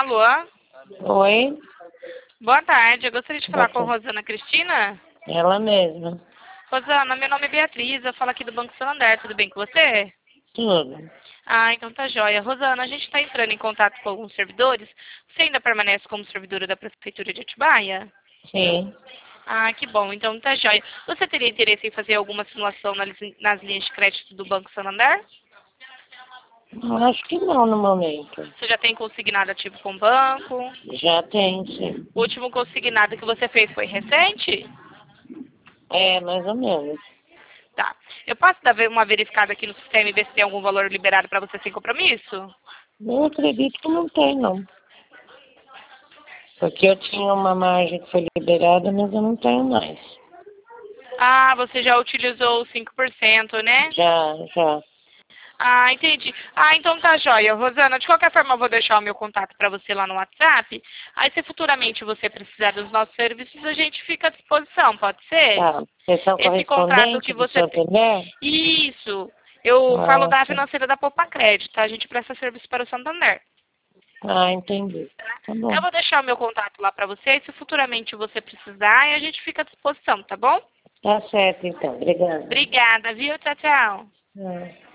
Alô? Oi, Boa tarde, eu gostaria de falar boa com tarde. Rosana Cristina. Ela mesma. Rosana, meu nome é Beatriz, eu falo aqui do Banco Santander, tudo bem com você? Tudo. Ah, então tá joia. Rosana, a gente está entrando em contato com alguns servidores. Você ainda permanece como servidora da Prefeitura de Atibaia? Sim. Ah, que bom, então tá joia. Você teria interesse em fazer alguma simulação nas linhas de crédito do Banco Santander? Acho que não no momento. Você já tem consignado ativo com o banco? Já tem, sim. O último consignado que você fez foi recente? É, mais ou menos. Tá. Eu posso dar uma verificada aqui no sistema e ver se tem algum valor liberado para você sem compromisso? Eu acredito que não tem, não. Porque eu tinha uma margem que foi liberada, mas eu não tenho mais. Ah, você já utilizou os 5%, né? Já. Ah, entendi. Ah, então tá joia. Rosana, de qualquer forma eu vou deixar o meu contato para você lá no WhatsApp. Aí se futuramente você precisar dos nossos serviços, a gente fica à disposição, pode ser? Tá. Vocês são Esse contrato correspondente que do você tem. Santander? Isso. Eu falo Ah, da tá. financeira da Poupa Crédito, tá? A gente presta serviço para o Santander. Ah, entendi. Tá Eu bom. vou deixar o meu contato lá para você. E se futuramente você precisar, a gente fica à disposição, tá bom? Tá certo, então. Obrigada. Obrigada, viu? Tchau, tchau. É.